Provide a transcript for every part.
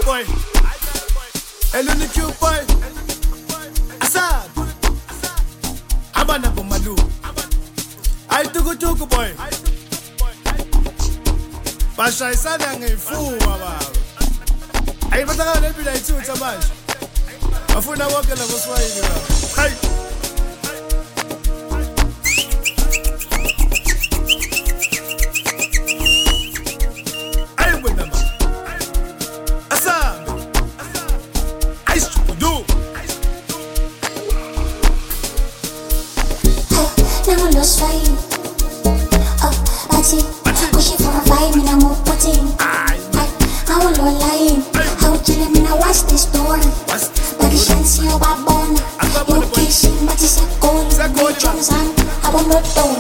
boy. Eluni cute boy. Asad. Abana Bomalu. I tuku boy. Basha isana ngefu baba. Ayiphatha lebila ithutha manje. Bafuna wonke labo Swahili baba. Hey. Pushing for a vibe, and I'm up putting. I will not lying. How would you let me watch this story? But the chance you are born. You can't see what is a goal. You drums on. I will not do.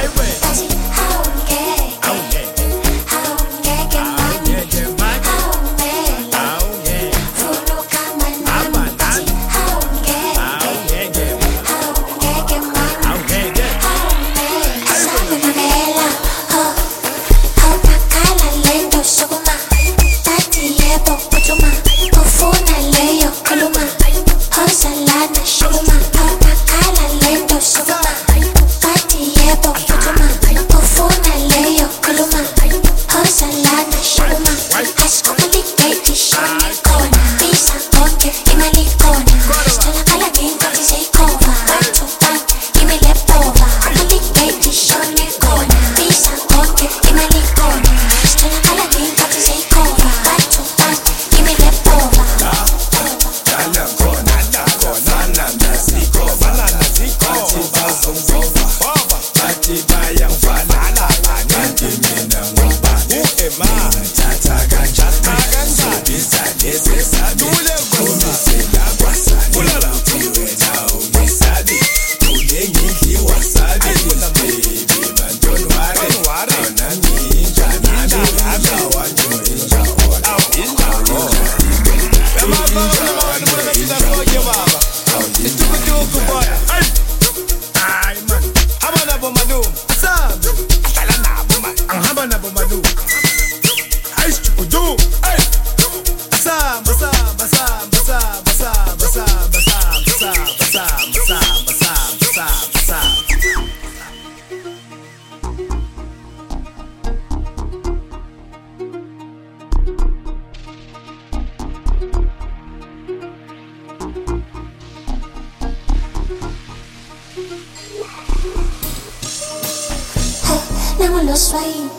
Now I'm lost right.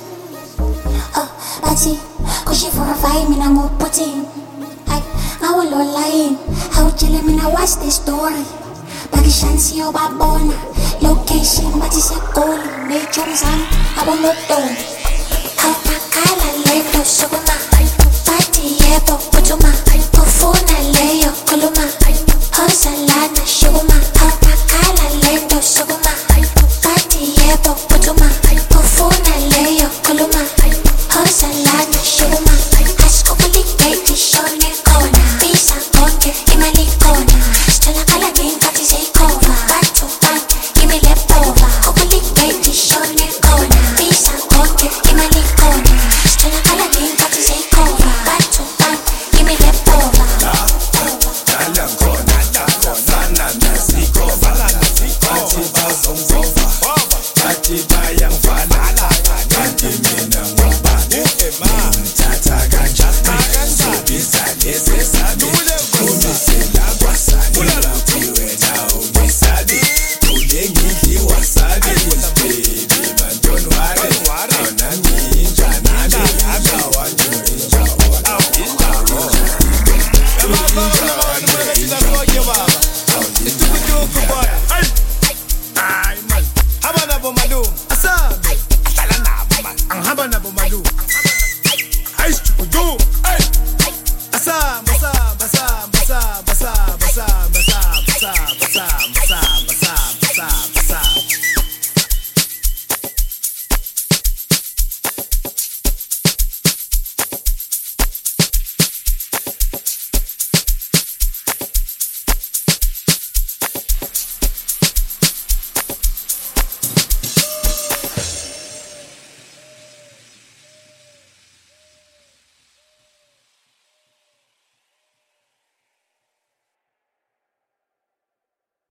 Pushing for a vibe, and I'm up putting. I will not lying. How would you let me watch this story? But the chance you are born. Location, what is a goal? You drums on. I will not do.